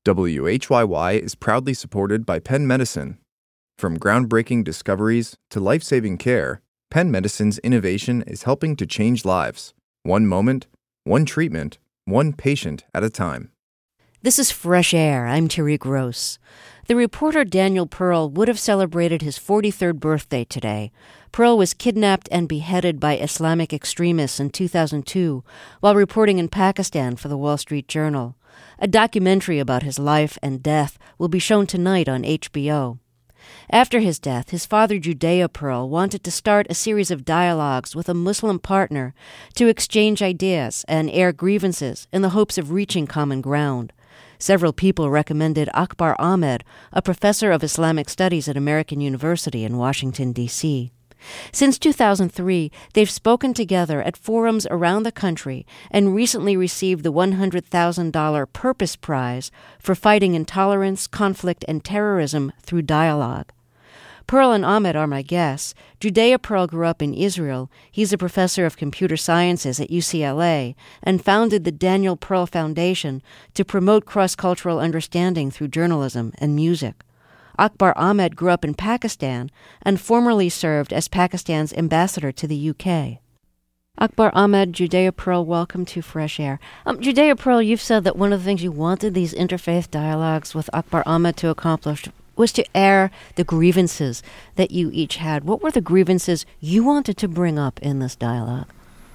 WHYY is proudly supported by Penn Medicine. From groundbreaking discoveries to life-saving care, Penn Medicine's innovation is helping to change lives. One moment, one treatment, one patient at a time. This is Fresh Air. I'm Tariq Rose. The reporter Daniel Pearl would have celebrated his 43rd birthday today. Pearl was kidnapped and beheaded by Islamic extremists in 2002 while reporting in Pakistan for the Wall Street Journal. A documentary about his life and death will be shown tonight on HBO. After his death, his father, Judea Pearl, wanted to start a series of dialogues with a Muslim partner to exchange ideas and air grievances in the hopes of reaching common ground. Several people recommended Akbar Ahmed, a professor of Islamic studies at American University in Washington, D.C. Since 2003, they've spoken together at forums around the country and recently received the $100,000 Purpose Prize for fighting intolerance, conflict, and terrorism through dialogue. Pearl and Ahmed are my guests. Judea Pearl grew up in Israel. He's a professor of computer sciences at UCLA and founded the Daniel Pearl Foundation to promote cross-cultural understanding through journalism and music. Akbar Ahmed grew up in Pakistan and formerly served as Pakistan's ambassador to the UK. Akbar Ahmed, Judea Pearl, welcome to Fresh Air. Judea Pearl, you've said that one of the things you wanted these interfaith dialogues with Akbar Ahmed to accomplish was to air the grievances that you each had. What were the grievances you wanted to bring up in this dialogue?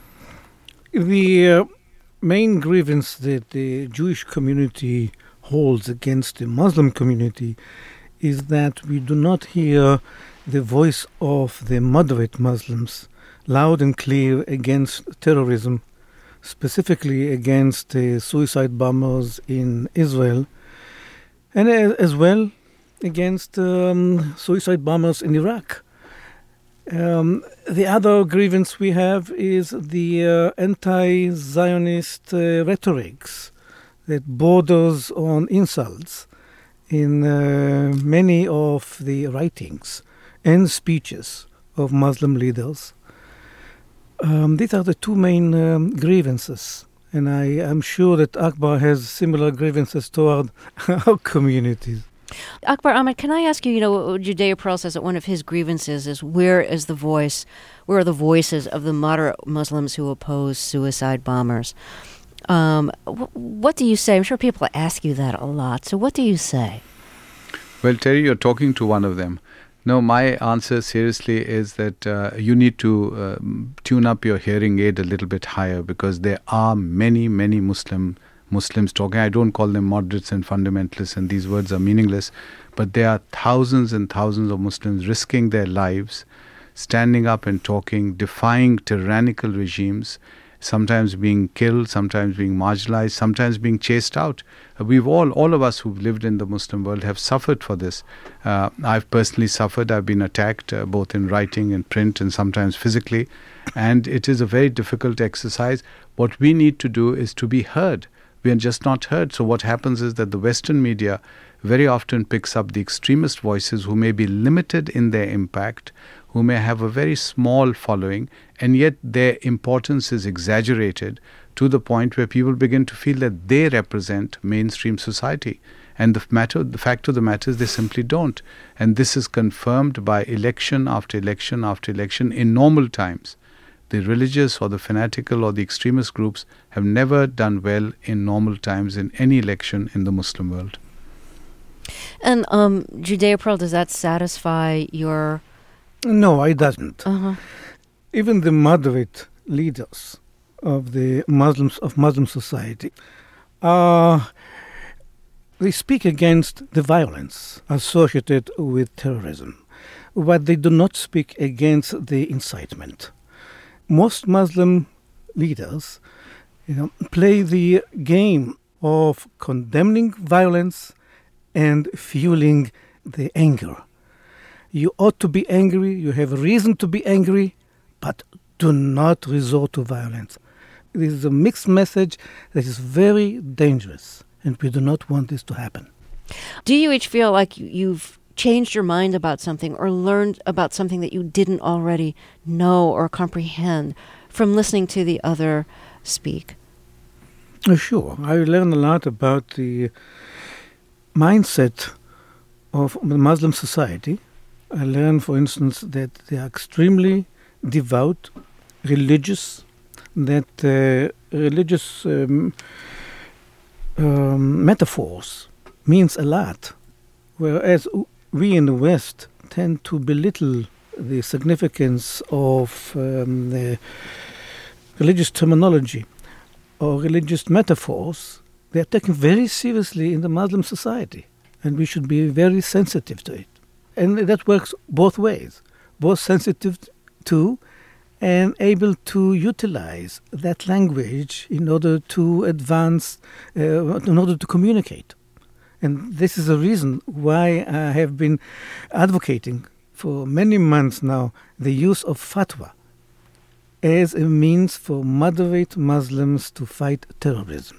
The main grievance that the Jewish community holds against the Muslim community is that we do not hear the voice of the moderate Muslims loud and clear against terrorism, specifically against the suicide bombers in Israel, and as well against suicide bombers in Iraq. The other grievance we have is the anti-Zionist rhetorics that borders on insults in many of the writings and speeches of Muslim leaders. These are the two main grievances, and I am sure that Akbar has similar grievances toward our communities. Akbar Ahmed, can I ask you, Judea Pearl says that one of his grievances is where are the voices of the moderate Muslims who oppose suicide bombers? What do you say? I'm sure people ask you that a lot. So what do you say? Well, Terry, you're talking to one of them. No, my answer seriously is that you need to tune up your hearing aid a little bit higher, because there are many, many Muslims talking. I don't call them moderates and fundamentalists, and these words are meaningless, but there are thousands and thousands of Muslims risking their lives, standing up and talking, defying tyrannical regimes, sometimes being killed, sometimes being marginalized, sometimes being chased out. We've all of us who've lived in the Muslim world have suffered for this. I've personally suffered. I've been attacked both in writing and print and sometimes physically. And it is a very difficult exercise. What we need to do is to be heard. We are just not heard. So what happens is that the Western media very often picks up the extremist voices who may be limited in their impact, who may have a very small following, and yet their importance is exaggerated to the point where people begin to feel that they represent mainstream society. And the fact of the matter is they simply don't. And this is confirmed by election after election after election in normal times. The religious or the fanatical or the extremist groups have never done well in normal times in any election in the Muslim world. And Judea Pearl, does that satisfy your... No, it doesn't. Uh-huh. Even the moderate leaders of the Muslim society, they speak against the violence associated with terrorism, but they do not speak against the incitement. Most Muslim leaders, play the game of condemning violence and fueling the anger. You ought to be angry, you have a reason to be angry, but do not resort to violence. This is a mixed message that is very dangerous, and we do not want this to happen. Do you each feel like you've changed your mind about something or learned about something that you didn't already know or comprehend from listening to the other speak? Sure. I learned a lot about the mindset of the Muslim society. I learned, for instance, that they are extremely devout, religious, that religious metaphors means a lot, whereas we in the West tend to belittle the significance of the religious terminology or religious metaphors. They are taken very seriously in the Muslim society, and we should be very sensitive to it. And that works both ways, both sensitive to and able to utilize that language in order to advance, in order to communicate. And this is a reason why I have been advocating for many months now the use of fatwa as a means for moderate Muslims to fight terrorism.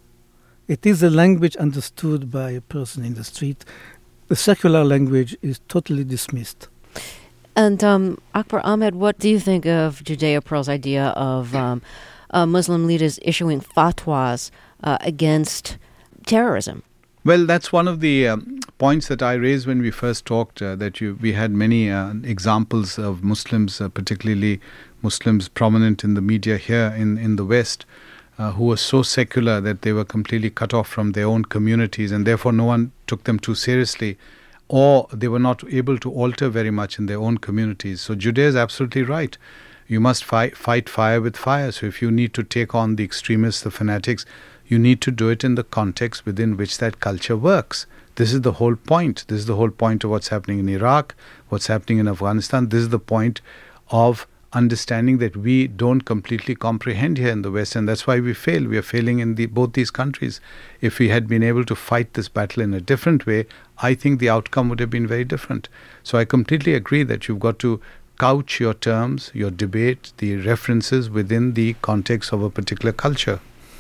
It is a language understood by a person in the street. The secular language is totally dismissed. And Akbar Ahmed, what do you think of Judea Pearl's idea of Muslim leaders issuing fatwas against terrorism? Well, that's one of the points that I raised when we first talked, we had many examples of Muslims, particularly Muslims prominent in the media here in the West, who were so secular that they were completely cut off from their own communities, and therefore no one took them too seriously, or they were not able to alter very much in their own communities. So Judea is absolutely right. You must fight fire with fire. So if you need to take on the extremists, the fanatics, you need to do it in the context within which that culture works. This is the whole point. This is the whole point of what's happening in Iraq, what's happening in Afghanistan. This is the point of understanding that we don't completely comprehend here in the West, and that's why we fail. We are failing in both these countries. If we had been able to fight this battle in a different way, I think the outcome would have been very different. So I completely agree that you've got to couch your terms, your debate, the references within the context of a particular culture.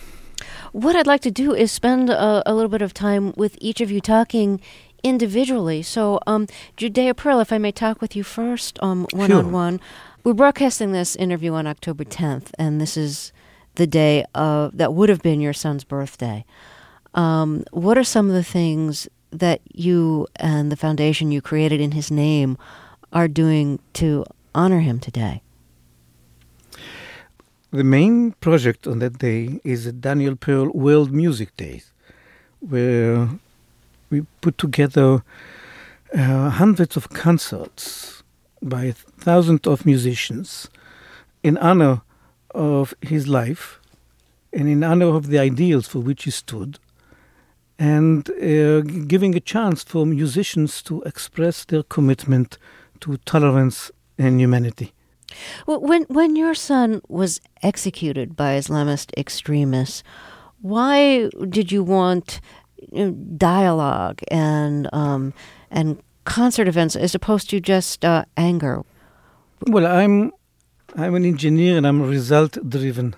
What I'd like to do is spend a little bit of time with each of you talking individually. So, Judea Pearl, if I may talk with you first, one-on-one. We're broadcasting this interview on October 10th, and this is the day that would have been your son's birthday. What are some of the things that you and the foundation you created in his name are doing to honor him today? The main project on that day is the Daniel Pearl World Music Days, where we put together hundreds of concerts by thousands of musicians in honor of his life and in honor of the ideals for which he stood, and giving a chance for musicians to express their commitment to tolerance and humanity. Well, when your son was executed by Islamist extremists, why did you want dialogue and concert events as opposed to just anger? Well, I'm an engineer and I'm result driven,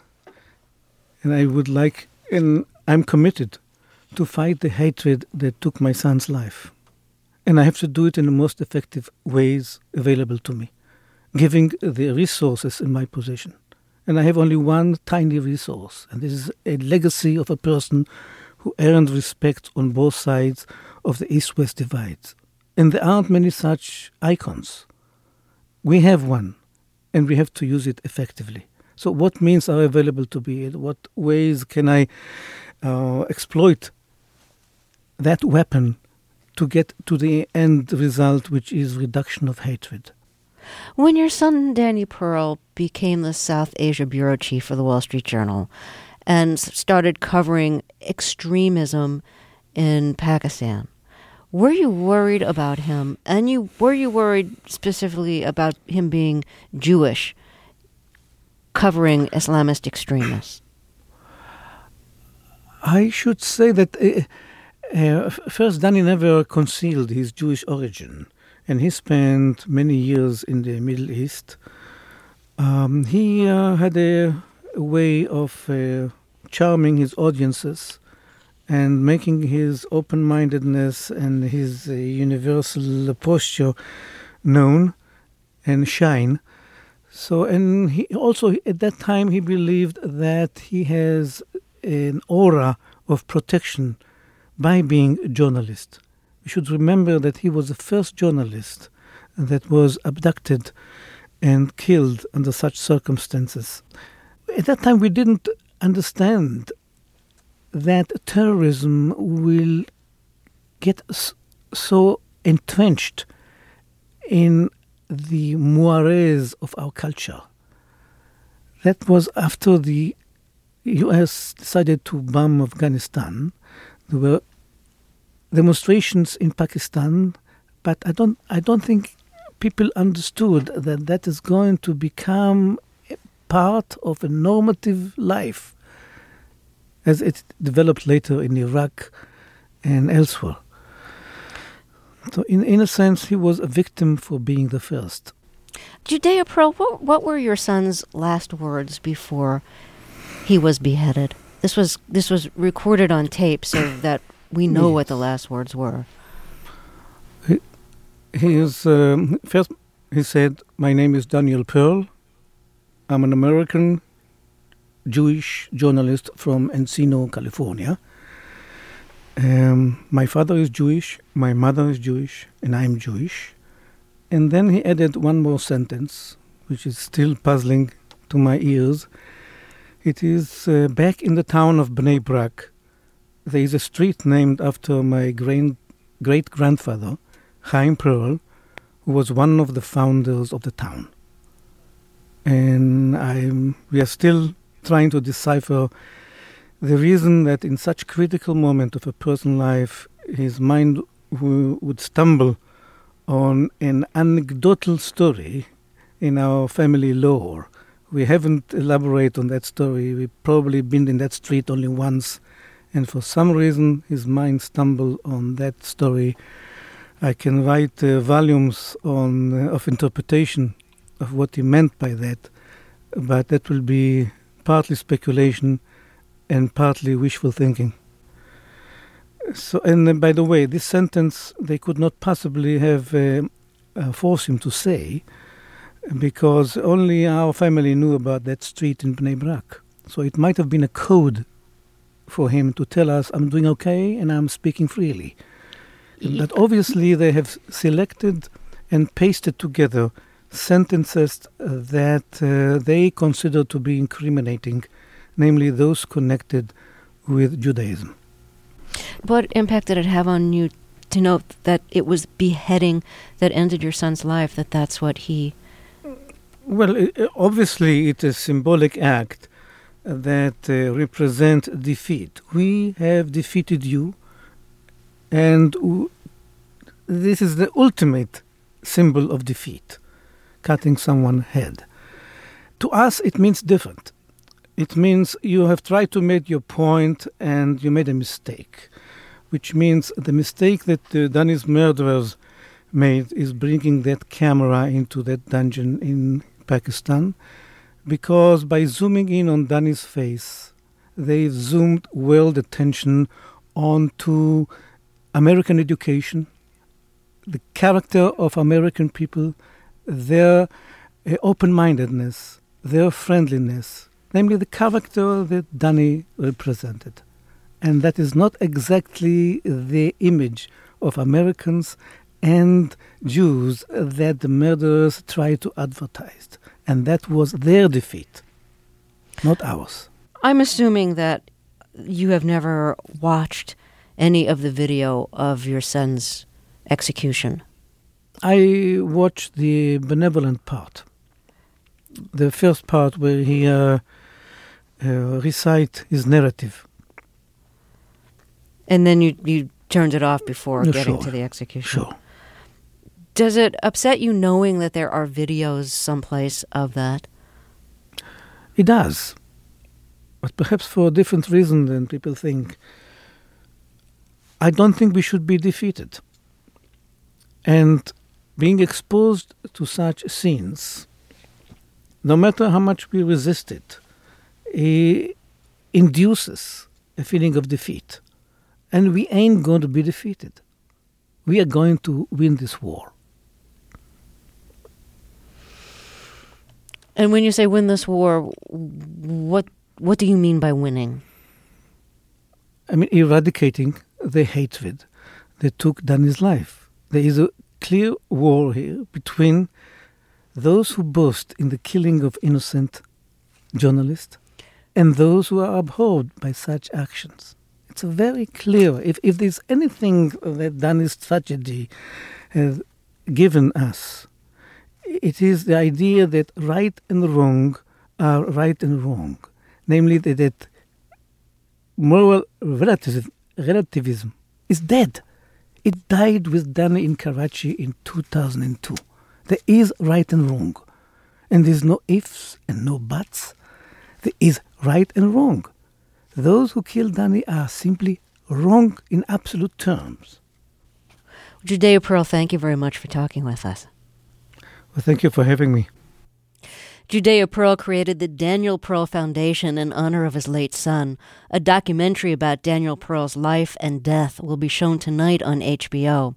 and I'm committed to fight the hatred that took my son's life, and I have to do it in the most effective ways available to me, giving the resources in my possession. And I have only one tiny resource, and this is a legacy of a person who earned respect on both sides of the East-West divide. And there aren't many such icons. We have one, and we have to use it effectively. So what means are available to me? What ways can I exploit that weapon to get to the end result, which is reduction of hatred? When your son, Danny Pearl, became the South Asia bureau chief for the Wall Street Journal and started covering extremism in Pakistan, were you worried about him? And were you worried specifically about him being Jewish, covering Islamist extremists? I should say that first, Danny never concealed his Jewish origin, and he spent many years in the Middle East. He had a way of charming his audiences and making his open-mindedness and his universal posture known and shine. So, and he also, at that time, he believed that he has an aura of protection by being a journalist. We should remember that he was the first journalist that was abducted and killed under such circumstances. At that time, we didn't understand that terrorism will get so entrenched in the mores of our culture. That was after the U.S. decided to bomb Afghanistan. There were demonstrations in Pakistan, but I don't think people understood that that is going to become a part of a normative life as it developed later in Iraq and elsewhere. So in a sense, he was a victim for being the first. Judea Pearl, what were your son's last words before he was beheaded? This was recorded on tape so that we know what the last words were. First, he said, "My name is Daniel Pearl. I'm an American Jewish journalist from Encino, California. My father is Jewish, my mother is Jewish, and I'm Jewish." And then he added one more sentence, which is still puzzling to my ears. It is back in the town of Bnei Brak. There is a street named after my great-grandfather, Chaim Pearl, who was one of the founders of the town. And we are still trying to decipher the reason that in such critical moment of a person's life, his mind would stumble on an anecdotal story in our family lore. We haven't elaborated on that story. We've probably been in that street only once, and for some reason his mind stumbled on that story. I can write volumes of interpretation of what he meant by that, but that will be partly speculation and partly wishful thinking. So, and by the way, this sentence they could not possibly have forced him to say, because only our family knew about that street in Bnei Brak. So it might have been a code for him to tell us, "I'm doing okay and I'm speaking freely." But obviously they have selected and pasted together sentences that they consider to be incriminating, namely those connected with Judaism. What impact did it have on you to know that it was beheading that ended your son's life, that's what he... Well, obviously it's a symbolic act that represents defeat. We have defeated you, and this is the ultimate symbol of defeat, cutting someone's head. To us, it means different. It means you have tried to make your point and you made a mistake, which means the mistake that Danny's murderers made is bringing that camera into that dungeon in Pakistan, because by zooming in on Danny's face, they zoomed world attention onto American education, the character of American people, their open-mindedness, their friendliness, namely the character that Danny represented. And that is not exactly the image of Americans and Jews that the murderers tried to advertise. And that was their defeat, not ours. I'm assuming that you have never watched any of the video of your son's execution. I watched the benevolent part, the first part where he recite his narrative. And then you turned it off before getting to the execution. Sure. Does it upset you knowing that there are videos someplace of that? It does. But perhaps for a different reason than people think. I don't think we should be defeated. And being exposed to such scenes, no matter how much we resist it induces a feeling of defeat. And we ain't going to be defeated. We are going to win this war. And when you say win this war, what do you mean by winning? I mean, eradicating the hatred that took Danny's life. There is a clear war here between those who boast in the killing of innocent journalists and those who are abhorred by such actions. It's very clear. If there's anything that Danny's tragedy has given us, it is the idea that right and wrong are right and wrong. Namely, that moral relativism is dead. It died with Danny in Karachi in 2002. There is right and wrong. And there's no ifs and no buts. There is right and wrong. Those who killed Danny are simply wrong in absolute terms. Judea Pearl, thank you very much for talking with us. Well, thank you for having me. Judea Pearl created the Daniel Pearl Foundation in honor of his late son. A documentary about Daniel Pearl's life and death will be shown tonight on HBO.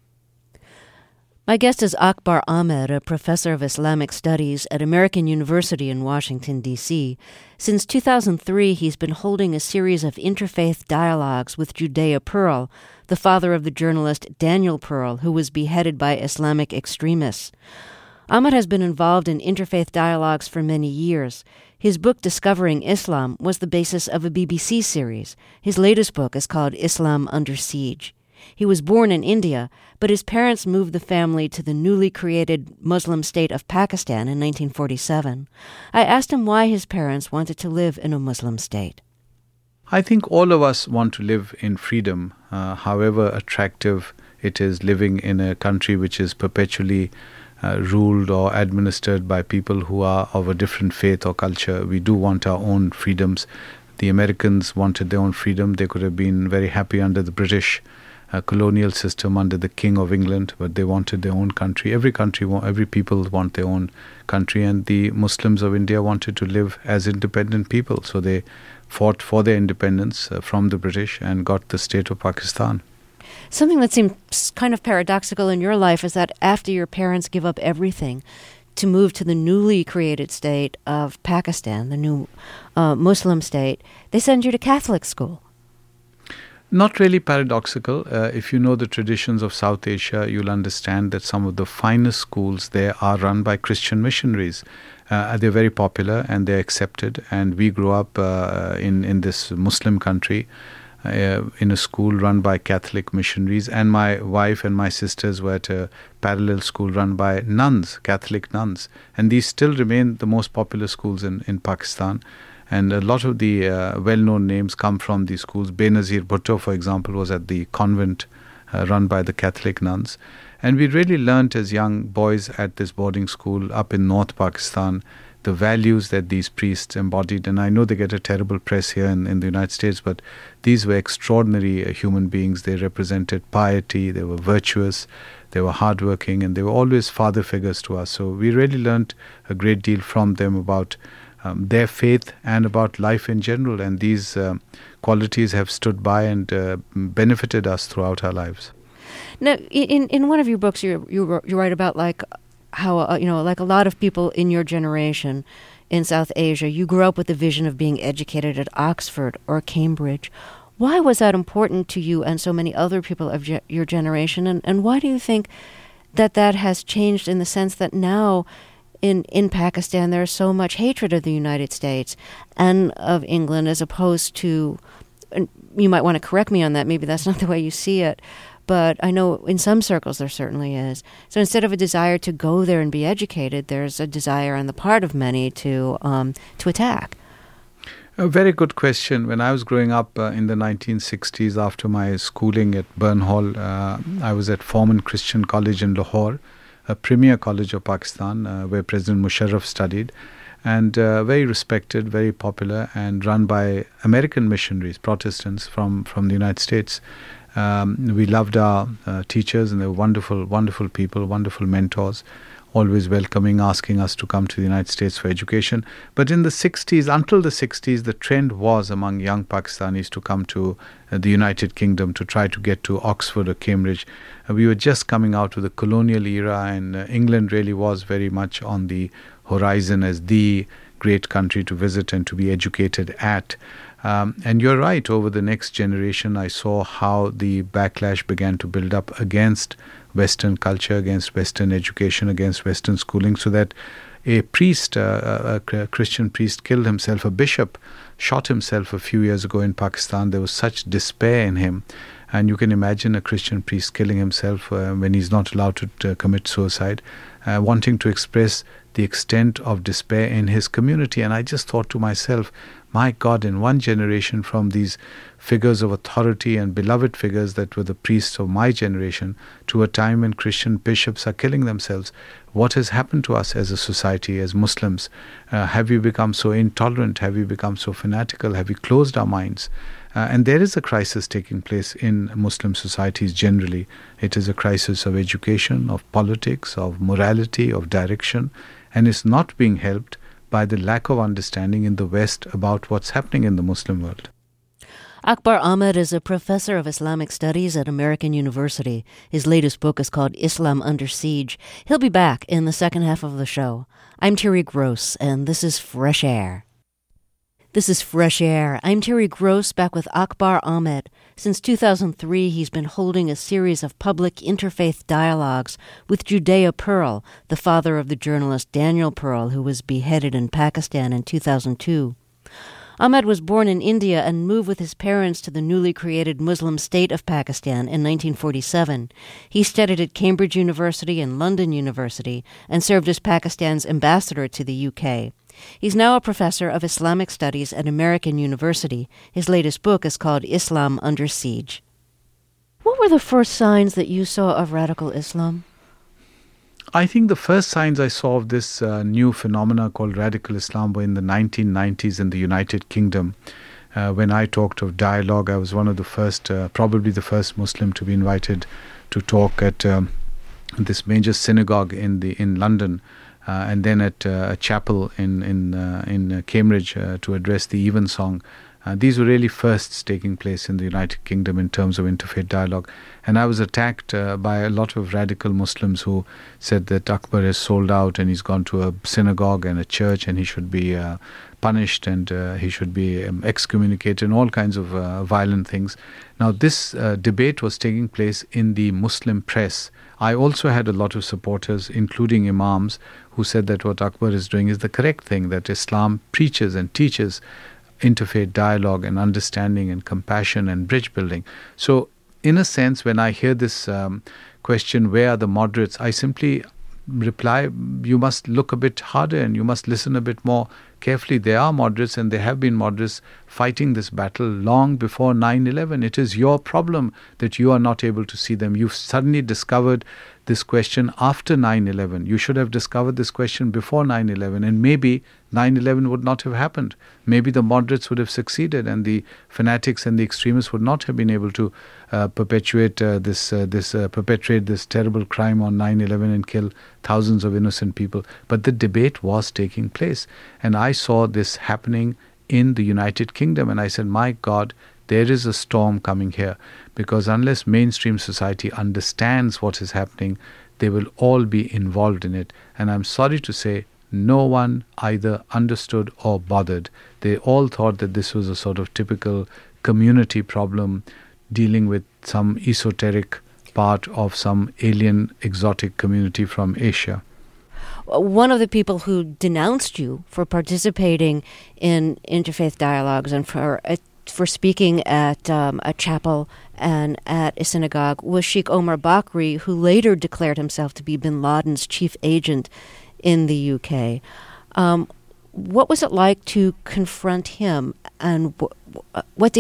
My guest is Akbar Ahmed, a professor of Islamic studies at American University in Washington, D.C. Since 2003, he's been holding a series of interfaith dialogues with Judea Pearl, the father of the journalist Daniel Pearl, who was beheaded by Islamic extremists. Ahmed has been involved in interfaith dialogues for many years. His book, Discovering Islam, was the basis of a BBC series. His latest book is called Islam Under Siege. He was born in India, but his parents moved the family to the newly created Muslim state of Pakistan in 1947. I asked him why his parents wanted to live in a Muslim state. I think all of us want to live in freedom, however attractive it is living in a country which is perpetually ruled or administered by people who are of a different faith or culture. We do want our own freedoms. The Americans wanted their own freedom. They could have been very happy under the British colonial system under the King of England, but they wanted their own country. Every people want their own country, and the Muslims of India wanted to live as independent people. So they fought for their independence from the British and got the state of Pakistan. Something that seems kind of paradoxical in your life is that after your parents give up everything to move to the newly created state of Pakistan, the new Muslim state, they send you to Catholic school. Not really paradoxical. If you know the traditions of South Asia, you'll understand that some of the finest schools there are run by Christian missionaries. They're very popular and they're accepted. And we grew up in this Muslim country in a school run by Catholic missionaries. And my wife and my sisters were at a parallel school run by nuns, Catholic nuns. And these still remain the most popular schools in Pakistan. And a lot of the well-known names come from these schools. Benazir Bhutto, for example, was at the convent run by the Catholic nuns. And we really learnt as young boys at this boarding school up in North Pakistan the values that these priests embodied. And I know they get a terrible press here in the United States, but these were extraordinary human beings. They represented piety, they were virtuous, they were hardworking, and they were always father figures to us. So we really learnt a great deal from them about their faith and about life in general, and these qualities have stood by and benefited us throughout our lives. Now, in one of your books, you write about like how like a lot of people in your generation in South Asia, you grew up with the vision of being educated at Oxford or Cambridge. Why was that important to you and so many other people of your generation, and why do you think that has changed in the sense that now in Pakistan, there's so much hatred of the United States and of England as opposed to, and you might want to correct me on that, maybe that's not the way you see it, but I know in some circles there certainly is. So instead of a desire to go there and be educated, there's a desire on the part of many to attack. A very good question. When I was growing up in the 1960s, after my schooling at Burnhall, I was at Forman Christian College in Lahore, a premier college of Pakistan where President Musharraf studied, and very respected, very popular, and run by American missionaries, Protestants from the United States. We loved our teachers, and they were wonderful, wonderful people, wonderful mentors, always welcoming, asking us to come to the United States for education. But in the 60s, until the 60s, the trend was among young Pakistanis to come to the United Kingdom to try to get to Oxford or Cambridge. We were just coming out of the colonial era, and England really was very much on the horizon as the great country to visit and to be educated at. And you're right, over the next generation, I saw how the backlash began to build up against Western culture, against Western education, against Western schooling, so that a priest, a Christian priest, killed himself. A bishop shot himself a few years ago in Pakistan. There was such despair in him. And you can imagine a Christian priest killing himself when he's not allowed to commit suicide, wanting to express the extent of despair in his community. And I just thought to myself, my God, in one generation, from these figures of authority and beloved figures that were the priests of my generation, to a time when Christian bishops are killing themselves, what has happened to us as a society, as Muslims? Have we become so intolerant? Have we become so fanatical? Have we closed our minds? And there is a crisis taking place in Muslim societies generally. It is a crisis of education, of politics, of morality, of direction, and is not being helped by the lack of understanding in the West about what's happening in the Muslim world. Akbar Ahmed is a professor of Islamic studies at American University. His latest book is called Islam Under Siege. He'll be back in the second half of the show. I'm Terry Gross, and this is Fresh Air. This is Fresh Air. I'm Terry Gross, back with Akbar Ahmed. Since 2003, he's been holding a series of public interfaith dialogues with Judea Pearl, the father of the journalist Daniel Pearl, who was beheaded in Pakistan in 2002. Ahmed was born in India and moved with his parents to the newly created Muslim state of Pakistan in 1947. He studied at Cambridge University and London University and served as Pakistan's ambassador to the UK. He's now a professor of Islamic studies at American University. His latest book is called Islam Under Siege. What were the first signs that you saw of radical Islam? I think the first signs I saw of this new phenomena called radical Islam were in the 1990s in the United Kingdom. When I talked of dialogue, I was one of the first, probably the first Muslim to be invited to talk at this major synagogue in London, and then at a chapel in Cambridge to address the Evensong. These were really firsts taking place in the United Kingdom in terms of interfaith dialogue. And I was attacked by a lot of radical Muslims who said that Akbar is sold out and he's gone to a synagogue and a church and he should be punished and he should be excommunicated and all kinds of violent things. Now, this debate was taking place in the Muslim press. I also had a lot of supporters, including imams, who said that what Akbar is doing is the correct thing, that Islam preaches and teaches interfaith dialogue and understanding and compassion and bridge building. So, in a sense, when I hear this question, where are the moderates, I simply reply, you must look a bit harder and you must listen a bit more carefully. There are moderates and there have been moderates fighting this battle long before 9/11. It is your problem that you are not able to see them. You've suddenly discovered this question after 9/11. You should have discovered this question before 9/11, and maybe 9/11 would not have happened. Maybe the moderates would have succeeded and the fanatics and the extremists would not have been able to perpetrate this terrible crime on 9/11 and kill thousands of innocent people. But the debate was taking place, and I saw this happening in the United Kingdom, and I said, my God, there is a storm coming here, because unless mainstream society understands what is happening, they will all be involved in it. And I'm sorry to say, no one either understood or bothered. They all thought that this was a sort of typical community problem dealing with some esoteric part of some alien exotic community from Asia. One of the people who denounced you for participating in interfaith dialogues and for speaking at a chapel and at a synagogue was Sheikh Omar Bakri, who later declared himself to be bin Laden's chief agent in the UK. What was it like to confront him, and what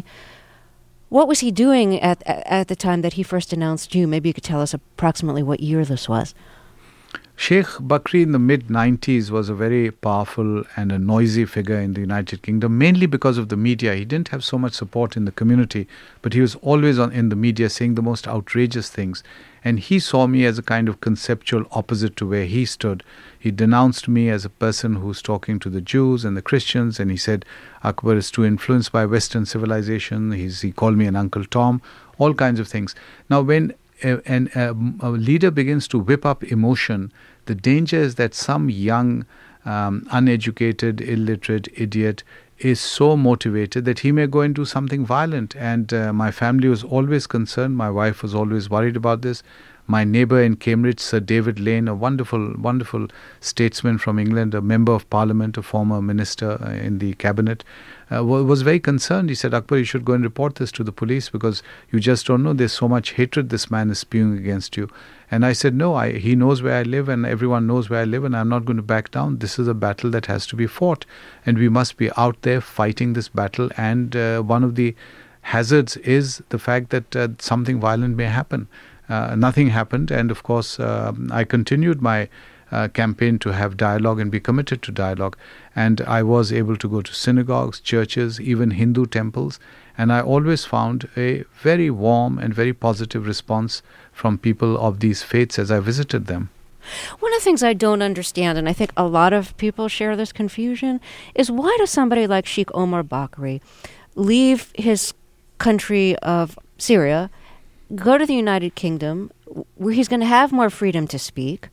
was he doing at the time that he first denounced you? Maybe you could tell us approximately what year this was. Sheikh Bakri in the mid-90s was a very powerful and a noisy figure in the United Kingdom, mainly because of the media. He didn't have so much support in the community, but he was always in the media saying the most outrageous things. And he saw me as a kind of conceptual opposite to where he stood. He denounced me as a person who's talking to the Jews and the Christians, and he said Akbar is too influenced by Western civilization. He called me an Uncle Tom, all kinds of things. Now, when a leader begins to whip up emotion, the danger is that some young, uneducated, illiterate idiot is so motivated that he may go and do something violent. And my family was always concerned. My wife was always worried about this. My neighbour in Cambridge, Sir David Lane, a wonderful, wonderful statesman from England, a member of parliament, a former minister in the cabinet, was very concerned. He said, Akbar, you should go and report this to the police because you just don't know. There's so much hatred this man is spewing against you. And I said, no, he knows where I live and everyone knows where I live and I'm not going to back down. This is a battle that has to be fought and we must be out there fighting this battle. And one of the hazards is the fact that something violent may happen. Nothing happened, and of course I continued my campaign to have dialogue and be committed to dialogue, and I was able to go to synagogues, churches, even Hindu temples, and I always found a very warm and very positive response from people of these faiths as I visited them. One of the things I don't understand, and I think a lot of people share this confusion, is why does somebody like Sheikh Omar Bakri leave his country of Syria, go to the United Kingdom, where he's going to have more freedom to speak,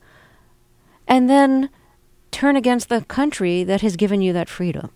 and then turn against the country that has given you that freedom?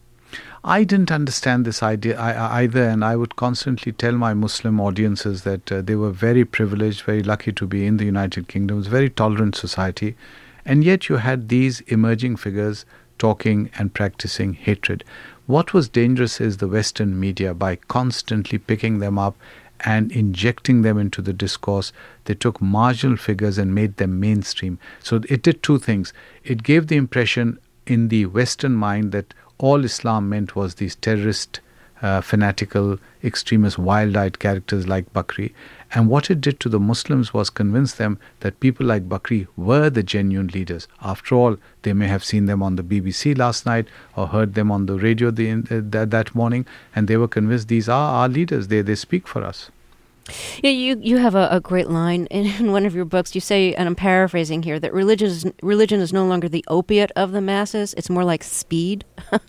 I didn't understand this idea either, and I would constantly tell my Muslim audiences that they were very privileged, very lucky to be in the United Kingdom. It's a very tolerant society, and yet you had these emerging figures talking and practicing hatred. What was dangerous is the Western media, by constantly picking them up and injecting them into the discourse, they took marginal figures and made them mainstream. So it did two things. It gave the impression in the Western mind that all Islam meant was these terrorist, fanatical, extremist, wild-eyed characters like Bakri. And what it did to the Muslims was convince them that people like Bakri were the genuine leaders. After all, they may have seen them on the BBC last night or heard them on the radio that morning, and they were convinced these are our leaders. They speak for us. Yeah, you have a great line in one of your books. You say, and I'm paraphrasing here, that religion is no longer the opiate of the masses. It's more like speed.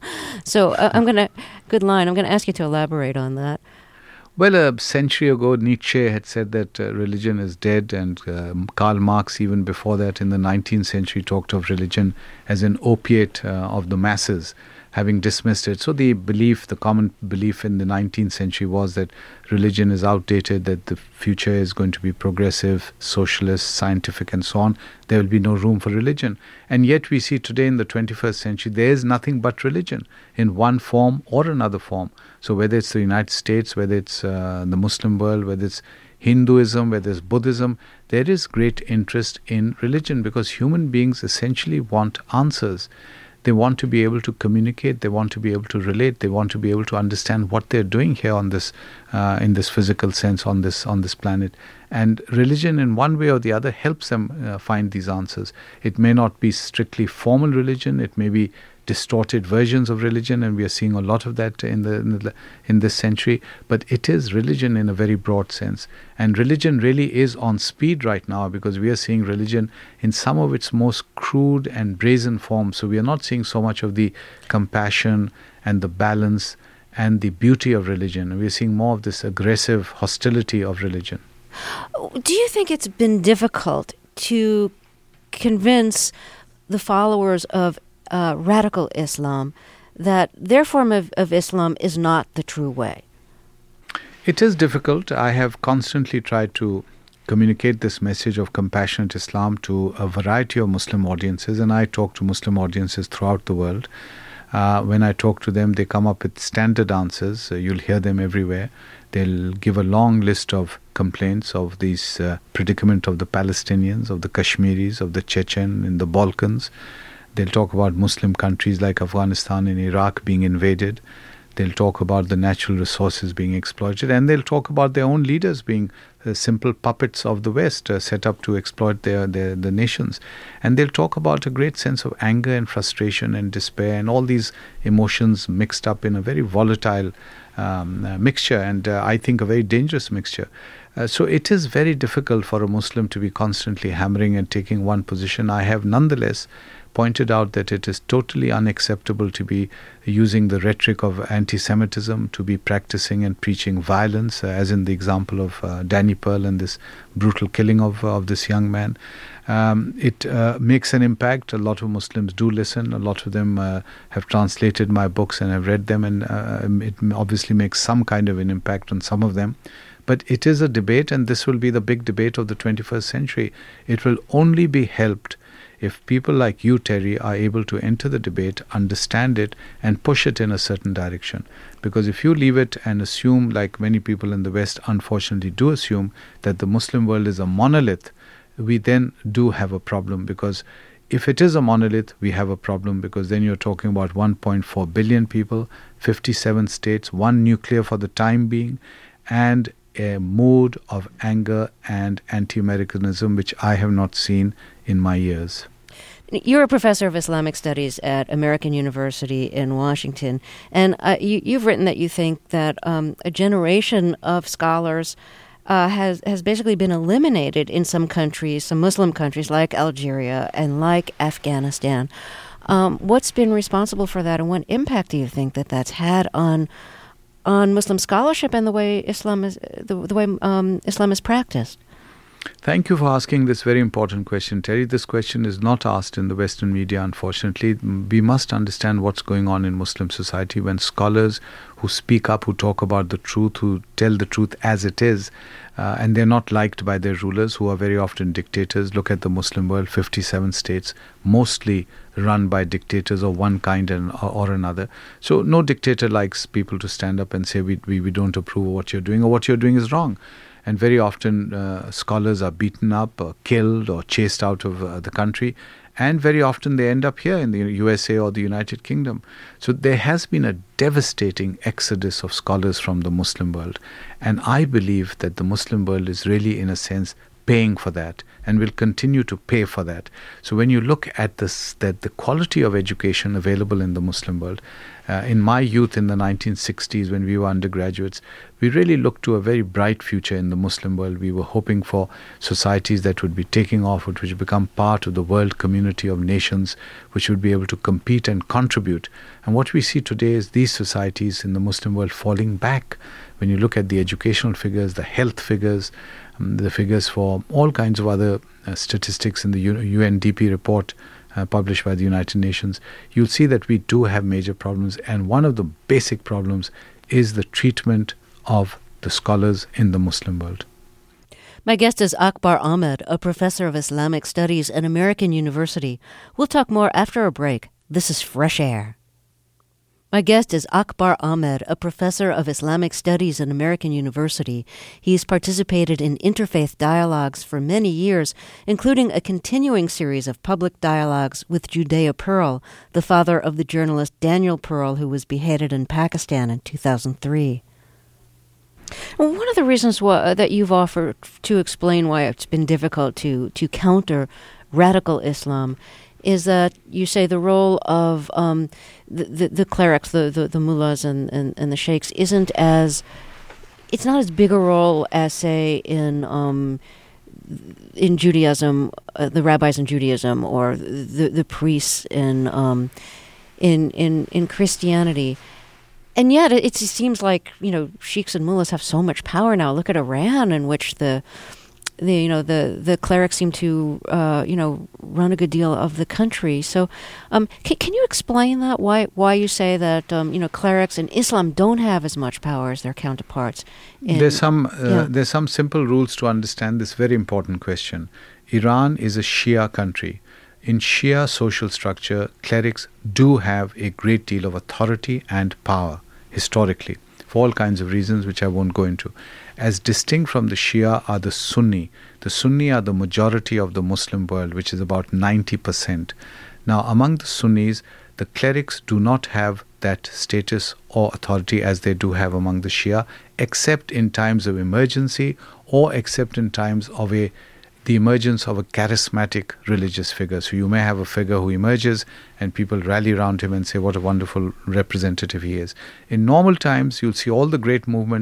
So good line. I'm going to ask you to elaborate on that. Well, a century ago, Nietzsche had said that religion is dead, and Karl Marx, even before that, in the 19th century, talked of religion as an opiate of the masses, having dismissed it. So the common belief in the 19th century was that religion is outdated, that the future is going to be progressive, socialist, scientific, and so on. There will be no room for religion. And yet we see today in the 21st century, there is nothing but religion in one form or another form. So whether it's the United States, whether it's the Muslim world, whether it's Hinduism, whether it's Buddhism, there is great interest in religion because human beings essentially want answers. They want to be able to communicate. They want to be able to relate. They want to be able to understand what they're doing here on this, in this physical sense, on this planet. And religion, in one way or the other, helps them find these answers. It may not be strictly formal religion. It may be distorted versions of religion, and we are seeing a lot of that in this century. But it is religion in a very broad sense, and religion really is on speed right now because we are seeing religion in some of its most crude and brazen forms. So we are not seeing so much of the compassion and the balance and the beauty of religion. We are seeing more of this aggressive hostility of religion. Do you think it's been difficult to convince the followers of radical Islam that their form of Islam is not the true way? It is difficult. I have constantly tried to communicate this message of compassionate Islam to a variety of Muslim audiences, and I talk to Muslim audiences throughout the world. When I talk to them, they come up with standard answers. You'll hear them everywhere. They'll give a long list of complaints of this predicament of the Palestinians, of the Kashmiris, of the Chechen in the Balkans. They'll talk about Muslim countries like Afghanistan and Iraq being invaded. They'll talk about the natural resources being exploited, and they'll talk about their own leaders being simple puppets of the West set up to exploit the nations. And they'll talk about a great sense of anger and frustration and despair and all these emotions mixed up in a very volatile mixture, and I think a very dangerous mixture. So it is very difficult for a Muslim to be constantly hammering and taking one position. I have nonetheless pointed out that it is totally unacceptable to be using the rhetoric of anti-Semitism, to be practicing and preaching violence, as in the example of Danny Pearl and this brutal killing of this young man. It makes an impact. A lot of Muslims do listen. A lot of them have translated my books and have read them, and it obviously makes some kind of an impact on some of them. But it is a debate, and this will be the big debate of the 21st century. It will only be helped if people like you, Terry, are able to enter the debate, understand it, and push it in a certain direction. Because if you leave it and assume, like many people in the West unfortunately do assume, that the Muslim world is a monolith, we then do have a problem. Because if it is a monolith, we have a problem, because then you're talking about 1.4 billion people, 57 states, one nuclear for the time being, and a mood of anger and anti-Americanism, which I have not seen in my years. You're a professor of Islamic studies at American University in Washington, and you've written that you think that a generation of scholars has basically been eliminated in some countries, some Muslim countries like Algeria and like Afghanistan. What's been responsible for that, and what impact do you think that that's had on Muslim scholarship and the way Islam is Islam is practiced? Thank you for asking this very important question, Terry. This question is not asked in the Western media, unfortunately. We must understand what's going on in Muslim society when scholars who speak up, who talk about the truth, who tell the truth as it is, and they're not liked by their rulers, who are very often dictators. Look at the Muslim world, 57 states, mostly run by dictators of one kind or another. So no dictator likes people to stand up and say, we don't approve of what you're doing, or what you're doing is wrong. And very often scholars are beaten up or killed or chased out of the country. And very often they end up here in the USA or the United Kingdom. So there has been a devastating exodus of scholars from the Muslim world. And I believe that the Muslim world is really, in a sense, paying for that and will continue to pay for that. So when you look at this, that the quality of education available in the Muslim world, in my youth in the 1960s when we were undergraduates, we really looked to a very bright future in the Muslim world. We were hoping for societies that would be taking off, which would become part of the world community of nations, which would be able to compete and contribute. And what we see today is these societies in the Muslim world falling back. When you look at the educational figures, the health figures, the figures for all kinds of other statistics in the UNDP report published by the United Nations, you'll see that we do have major problems. And one of the basic problems is the treatment of the scholars in the Muslim world. My guest is Akbar Ahmed, a professor of Islamic studies at American University. We'll talk more after a break. This is Fresh Air. My guest is Akbar Ahmed, a professor of Islamic studies at American University. He's participated in interfaith dialogues for many years, including a continuing series of public dialogues with Judea Pearl, the father of the journalist Daniel Pearl, who was beheaded in Pakistan in 2003. One of the reasons that you've offered to explain why it's been difficult to counter radical Islam is that you say the role of the clerics, the mullahs and the sheikhs it's not as big a role as, say, in Judaism, the rabbis in Judaism, or the priests in Christianity. And yet it seems like, sheikhs and mullahs have so much power now. Look at Iran, in which the clerics seem to run a good deal of the country. So, can you explain that? Why you say that clerics in Islam don't have as much power as their counterparts? There's some simple rules to understand this very important question. Iran is a Shia country. In Shia social structure, clerics do have a great deal of authority and power historically, for all kinds of reasons which I won't go into. As distinct from the Shia are the Sunni. The Sunni are the majority of the Muslim world, which is about 90%. Now, among the Sunnis, the clerics do not have that status or authority as they do have among the Shia, except in times of emergency or except in times of the emergence of a charismatic religious figure. So you may have a figure who emerges and people rally around him and say, what a wonderful representative he is. In normal times, you'll see all the great movements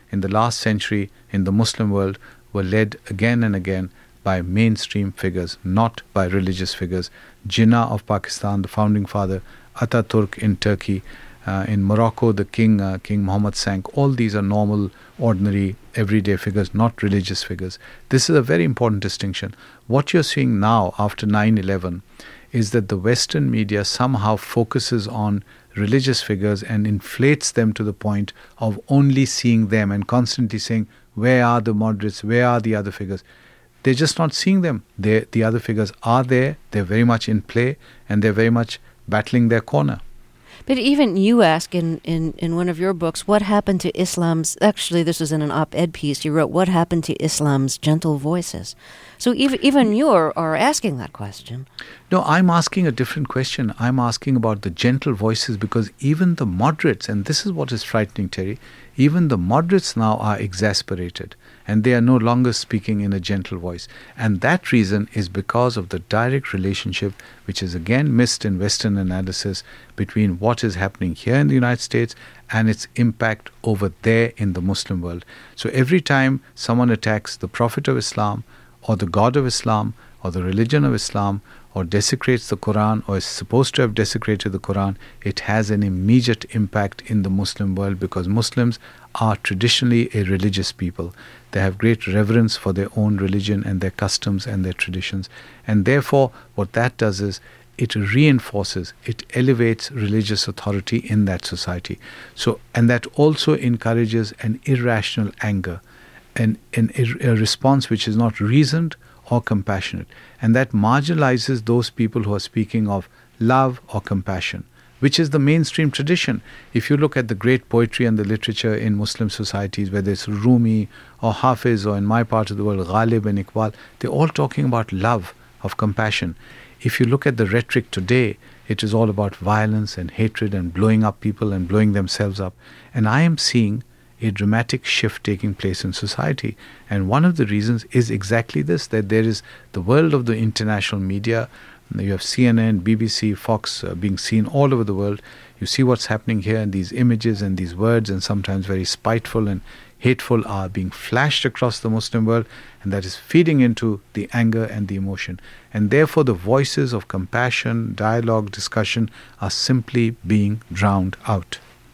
in the last century in the Muslim world were led again and again by mainstream figures, not by religious figures. Jinnah of Pakistan, the founding father, Ataturk in Turkey, in Morocco, the king Mohammed Sank. All these are normal, ordinary, everyday figures, not religious figures. This is a very important distinction. What you're seeing now after 9/11 is that the Western media somehow focuses on religious figures and inflates them to the point of only seeing them and constantly saying, where are the moderates, where are the other figures? They're just not seeing them. The other figures are there, they're very much in play, and they're very much battling their corner. But even you ask in one of your books, what happened to Islam's, actually this was in an op-ed piece, you wrote, what happened to Islam's gentle voices? So even you are asking that question. No, I'm asking a different question. I'm asking about the gentle voices, because even the moderates, and this is what is frightening, Terry, even the moderates now are exasperated and they are no longer speaking in a gentle voice. And that reason is because of the direct relationship, which is again missed in Western analysis, between what is happening here in the United States and its impact over there in the Muslim world. So every time someone attacks the Prophet of Islam or the God of Islam or the religion of Islam or desecrates the Quran or is supposed to have desecrated the Quran, it has an immediate impact in the Muslim world, because Muslims are traditionally a religious people. They have great reverence for their own religion and their customs and their traditions. And therefore, what that does is it reinforces, it elevates religious authority in that society. So, and that also encourages an irrational anger, a response which is not reasoned or compassionate. And that marginalizes those people who are speaking of love or compassion, which is the mainstream tradition. If you look at the great poetry and the literature in Muslim societies, whether it's Rumi or Hafiz, or in my part of the world, Ghalib and Iqbal, they're all talking about love, of compassion. If you look at the rhetoric today, it is all about violence and hatred and blowing up people and blowing themselves up. And I am seeing a dramatic shift taking place in society. And one of the reasons is exactly this, that there is the world of the international media. You have CNN, BBC, Fox being seen all over the world. You see what's happening here, and these images and these words, and sometimes very spiteful and hateful, are being flashed across the Muslim world, and that is feeding into the anger and the emotion. And therefore the voices of compassion, dialogue, discussion are simply being drowned out.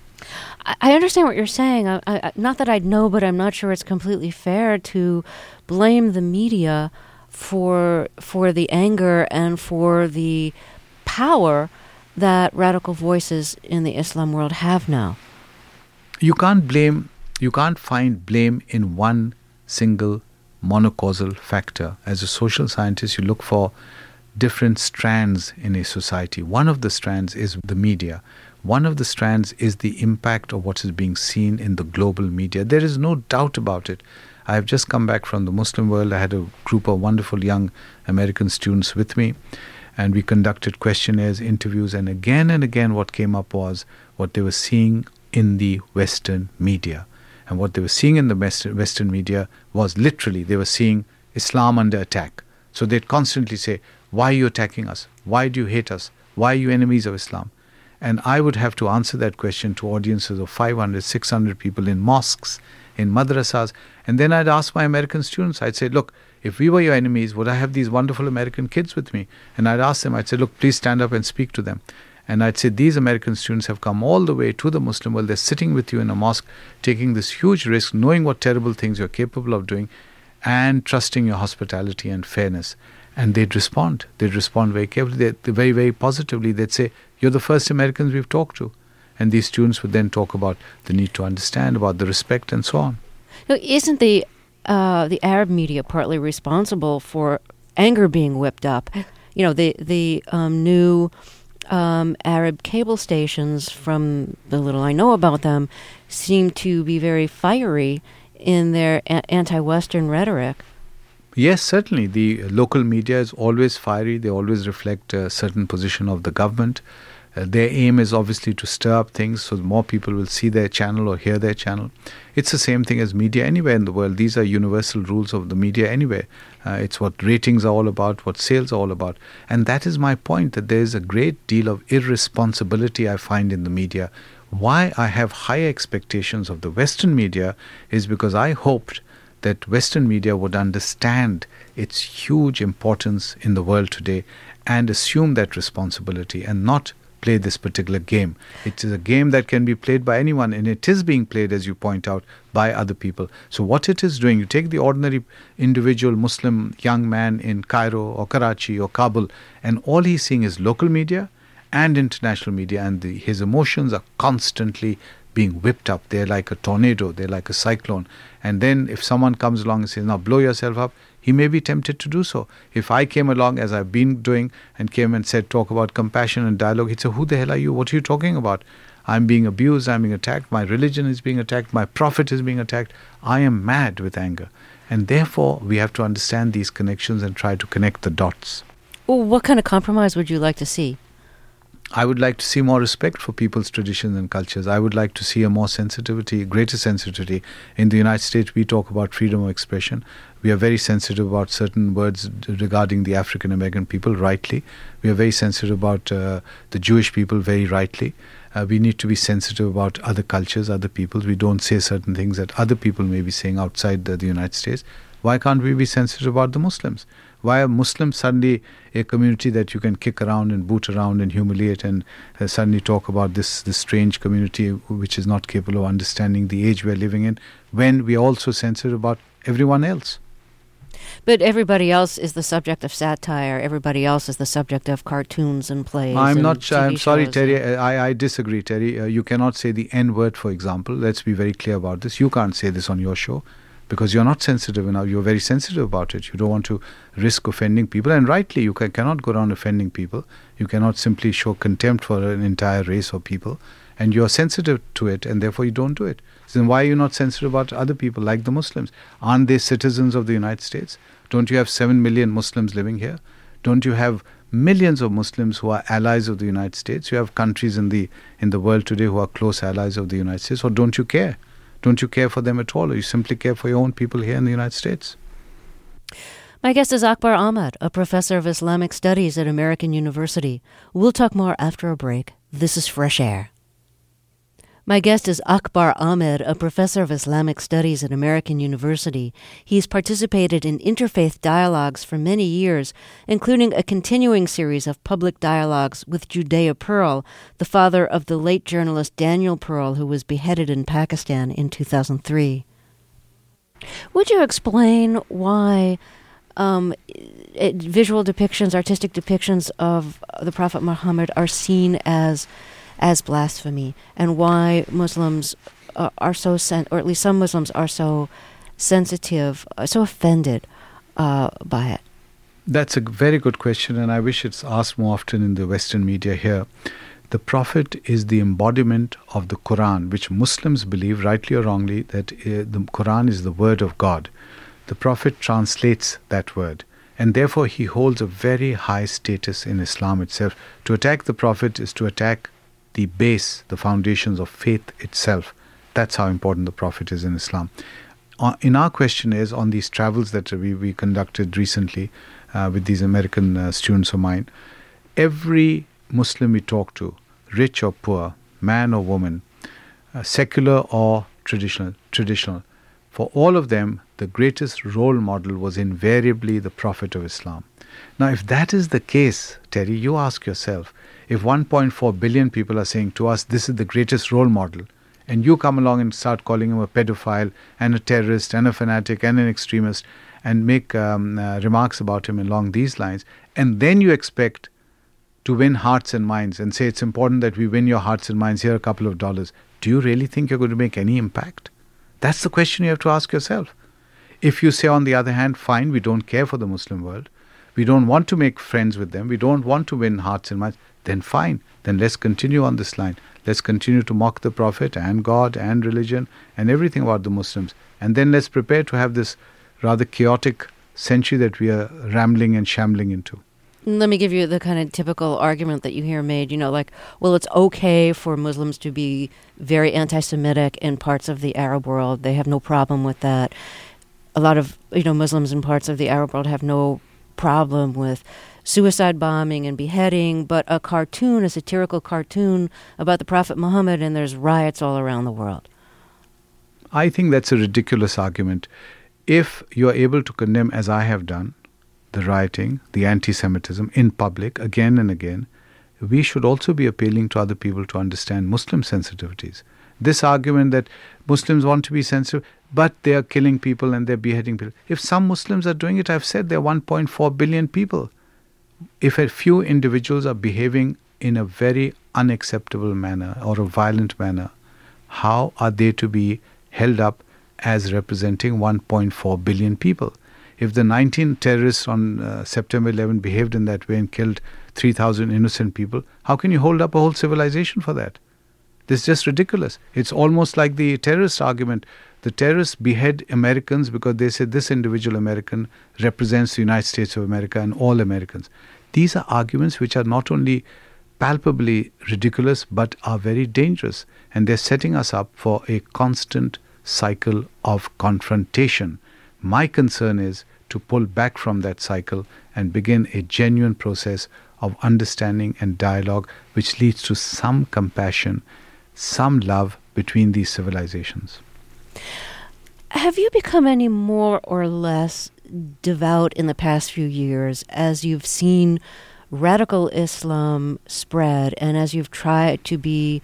I understand what you're saying. Not that I'd know, but I'm not sure it's completely fair to blame the media for the anger and for the power that radical voices in the Islam world have now. You can't find blame in one single monocausal factor. As a social scientist, you look for different strands in a society. One of the strands is the media. One of the strands is the impact of what is being seen in the global media. There is no doubt about it. I have just come back from the Muslim world. I had a group of wonderful young American students with me, and we conducted questionnaires, interviews, and again what came up was what they were seeing in the Western media. And what they were seeing in the Western media was literally, they were seeing Islam under attack. So they'd constantly say, why are you attacking us? Why do you hate us? Why are you enemies of Islam? And I would have to answer that question to audiences of 500, 600 people in mosques, in madrasas. And then I'd ask my American students, I'd say, look, if we were your enemies, would I have these wonderful American kids with me? And I'd ask them, I'd say, look, please stand up and speak to them. And I'd say, these American students have come all the way to the Muslim world. They're sitting with you in a mosque, taking this huge risk, knowing what terrible things you're capable of doing, and trusting your hospitality and fairness. And they'd respond. They'd respond very carefully. They'd very, very positively. They'd say, you're the first Americans we've talked to. And these students would then talk about the need to understand, about the respect, and so on. Now, isn't the Arab media partly responsible for anger being whipped up? You know, the new Arab cable stations, from the little I know about them, seem to be very fiery in their anti-Western rhetoric. Yes, certainly. The local media is always fiery. They always reflect a certain position of the government. Their aim is obviously to stir up things so more people will see their channel or hear their channel. It's the same thing as media anywhere in the world. These are universal rules of the media anywhere. It's what ratings are all about, what sales are all about. And that is my point, that there is a great deal of irresponsibility I find in the media, Why I have high expectations of the Western media is because I hoped that Western media would understand its huge importance in the world today and assume that responsibility and not play this particular game. It is a game that can be played by anyone, and it is being played, as you point out, by other people. So what it is doing, you take the ordinary individual Muslim young man in Cairo or Karachi or Kabul, and all he's seeing is local media and international media, and his emotions are constantly being whipped up. They're like a tornado, they're like a cyclone. And then if someone comes along and says, now blow yourself up, he may be tempted to do so. If I came along, as I've been doing, and came and said, talk about compassion and dialogue, he'd say, who the hell are you? What are you talking about? I'm being abused, I'm being attacked, my religion is being attacked, my prophet is being attacked. I am mad with anger. And therefore, we have to understand these connections and try to connect the dots. Well, what kind of compromise would you like to see? I would like to see more respect for people's traditions and cultures. I would like to see a more sensitivity, greater sensitivity. In the United States, we talk about freedom of expression. We are very sensitive about certain words regarding the African American people, rightly. We are very sensitive about the Jewish people, very rightly. We need to be sensitive about other cultures, other peoples. We don't say certain things that other people may be saying outside the United States. Why can't we be sensitive about the Muslims? Why are Muslims suddenly a community that you can kick around and boot around and humiliate and suddenly talk about this strange community which is not capable of understanding the age we're living in, when we are also sensitive about everyone else? But everybody else is the subject of satire. Everybody else is the subject of cartoons and plays. I'm sorry, shows. Terry. I disagree, Terry. You cannot say the N word, for example. Let's be very clear about this. You can't say this on your show, because you're not sensitive enough. You're very sensitive about it. You don't want to risk offending people. And rightly, you cannot go around offending people. You cannot simply show contempt for an entire race or people. And you're sensitive to it, and therefore you don't do it. So then why are you not sensitive about other people, like the Muslims? Aren't they citizens of the United States? Don't you have 7 million Muslims living here? Don't you have millions of Muslims who are allies of the United States? You have countries in the world today who are close allies of the United States. Or don't you care? Don't you care for them at all, or you simply care for your own people here in the United States? My guest is Akbar Ahmed, a professor of Islamic Studies at American University. We'll talk more after a break. This is Fresh Air. My guest is Akbar Ahmed, a professor of Islamic Studies at American University. He's participated in interfaith dialogues for many years, including a continuing series of public dialogues with Judea Pearl, the father of the late journalist Daniel Pearl, who was beheaded in Pakistan in 2003. Would you explain why visual depictions, artistic depictions of the Prophet Muhammad are seen as blasphemy, and why Muslims are so or at least some Muslims are so sensitive, so offended by it? That's a very good question, and I wish it's asked more often in the Western media here. The Prophet is the embodiment of the Quran, which Muslims believe, rightly or wrongly, that the Quran is the word of God. The Prophet translates that word, and therefore he holds a very high status in Islam itself. To attack the Prophet is to attack the base, the foundations of faith itself. That's how important the Prophet is in Islam. In our questionnaires, on these travels that we conducted recently with these American students of mine, every Muslim we talk to, rich or poor, man or woman, secular or traditional, for all of them, the greatest role model was invariably the Prophet of Islam. Now, if that is the case, Terry, you ask yourself, if 1.4 billion people are saying to us, this is the greatest role model, and you come along and start calling him a pedophile and a terrorist and a fanatic and an extremist and make remarks about him along these lines, and then you expect to win hearts and minds and say it's important that we win your hearts and minds, here are a couple of dollars, do you really think you're going to make any impact? That's the question you have to ask yourself. If you say, on the other hand, fine, we don't care for the Muslim world, we don't want to make friends with them, we don't want to win hearts and minds, then fine, then let's continue on this line. Let's continue to mock the Prophet and God and religion and everything about the Muslims. And then let's prepare to have this rather chaotic century that we are rambling and shambling into. Let me give you the kind of typical argument that you hear made, like, well, it's okay for Muslims to be very anti-Semitic in parts of the Arab world. They have no problem with that. A lot of, Muslims in parts of the Arab world have no problem with suicide bombing and beheading, but a cartoon, a satirical cartoon about the Prophet Muhammad, and there's riots all around the world. I think that's a ridiculous argument. If you are able to condemn, as I have done, the rioting, the anti-Semitism in public again and again, we should also be appealing to other people to understand Muslim sensitivities. This argument that Muslims want to be sensitive, but they are killing people and they're beheading people. If some Muslims are doing it, I've said there are 1.4 billion people. If a few individuals are behaving in a very unacceptable manner or a violent manner, how are they to be held up as representing 1.4 billion people? If the 19 terrorists on September 11 behaved in that way and killed 3,000 innocent people, how can you hold up a whole civilization for that? This is just ridiculous. It's almost like the terrorist argument. The terrorists behead Americans because they say this individual American represents the United States of America and all Americans. These are arguments which are not only palpably ridiculous but are very dangerous, and they're setting us up for a constant cycle of confrontation. My concern is to pull back from that cycle and begin a genuine process of understanding and dialogue which leads to some compassion, some love between these civilizations. Have you become any more or less devout in the past few years as you've seen radical Islam spread and as you've tried to be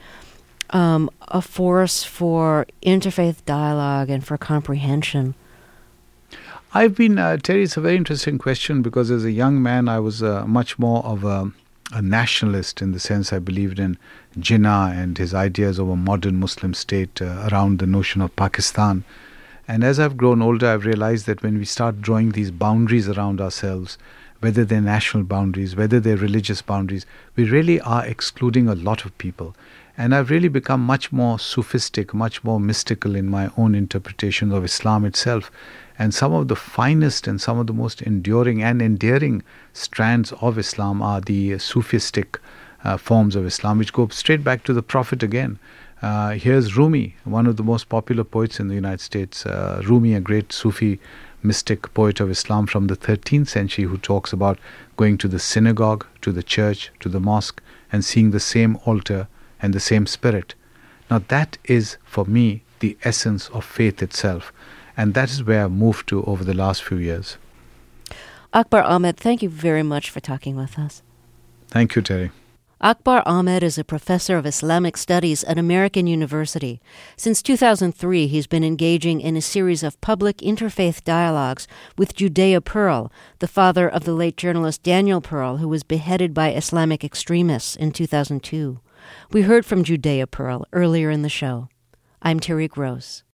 a force for interfaith dialogue and for comprehension? I've been, Terry, it's a very interesting question because as a young man I was much more of a nationalist in the sense I believed in Jinnah and his ideas of a modern Muslim state around the notion of Pakistan. And as I've grown older, I've realized that when we start drawing these boundaries around ourselves, whether they're national boundaries, whether they're religious boundaries, we really are excluding a lot of people. And I've really become much more sophistic, much more mystical in my own interpretation of Islam itself. And some of the finest and some of the most enduring and endearing strands of Islam are the Sufistic forms of Islam, which go straight back to the Prophet again. Here's Rumi, one of the most popular poets in the United States. Rumi, a great Sufi mystic poet of Islam from the 13th century, who talks about going to the synagogue, to the church, to the mosque, and seeing the same altar and the same spirit. Now that is, for me, the essence of faith itself. And that is where I've moved to over the last few years. Akbar Ahmed, thank you very much for talking with us. Thank you, Terry. Akbar Ahmed is a professor of Islamic studies at American University. Since 2003, he's been engaging in a series of public interfaith dialogues with Judea Pearl, the father of the late journalist Daniel Pearl, who was beheaded by Islamic extremists in 2002. We heard from Judea Pearl earlier in the show. I'm Terry Gross.